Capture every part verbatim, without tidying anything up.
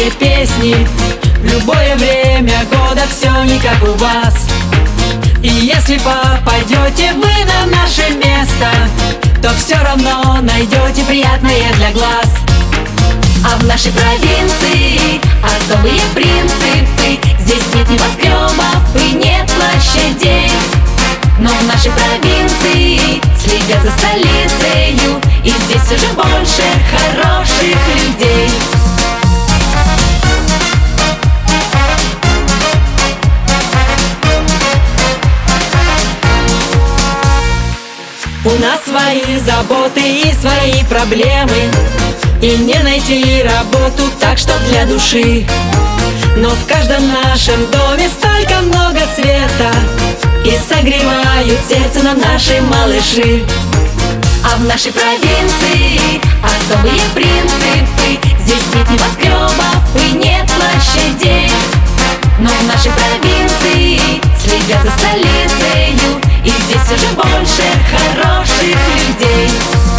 новые песни. В любое время года все не как у вас. И если попадете вы на наше место, то все равно найдете приятное для глаз. А в нашей провинции особые принципы. Здесь нет небоскребов и нет площадей. Но в нашей провинции следят за столицею, и здесь все же больше хороших людей. У нас свои заботы и свои проблемы, и не найти работу так, что для души. Но в каждом нашем доме столько много света, и согревают сердце нам наши малыши. А в нашей провинции особые принципы. Здесь нет небоскребов и нет площадей. Но в нашей провинции следят за столицею, и здесь все же больше хороших людей.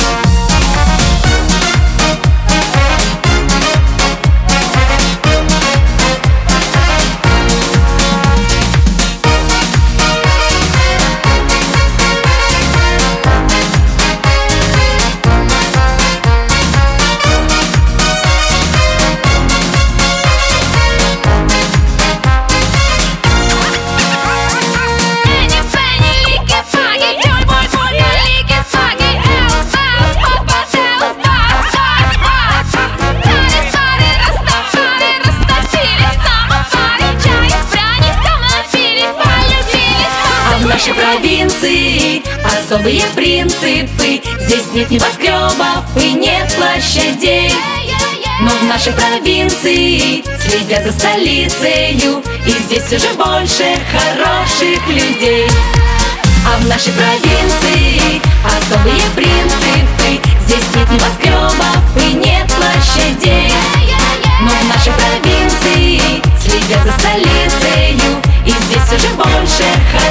В нашей провинции особые принципы. Здесь нет небоскребов и нет площадей. Но в нашей провинции следят за столицею, и здесь все же больше хороших людей. А в нашей провинции особые принципы. Здесь нет небоскребов и нет площадей. Но в нашей провинции следят за столицею, и здесь все же больше хороших людей.